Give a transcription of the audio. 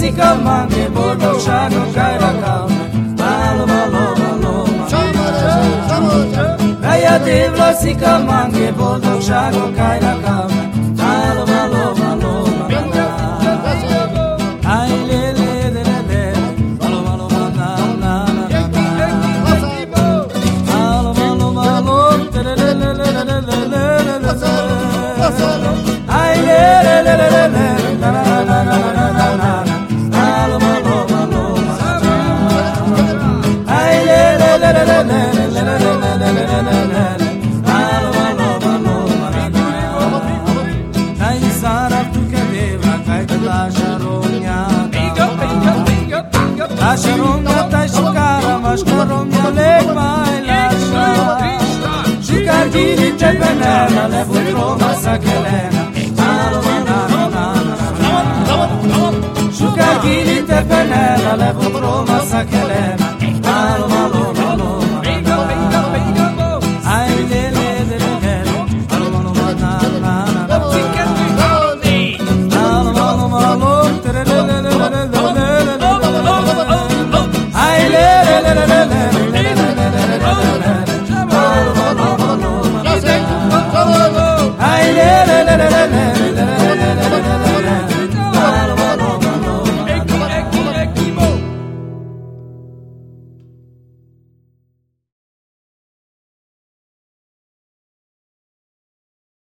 Sika mange bodo shago kaira kame malo malo malo Kaya devlo sika mange bodo shago kaira kame malo malo malo Ai le le le le le malo malo mana na na malo malo malo le le le le le le Ai le le le le le la la la la la Sharonga tai shukara mas koromya leg mai lasha Shukar giri te benena le butroma sakelena Shukar giri te benena le butroma sakelena Malo malo malo Ai le le le le Malo malo mana na Malo malo malo le le le le le Ai le le le le le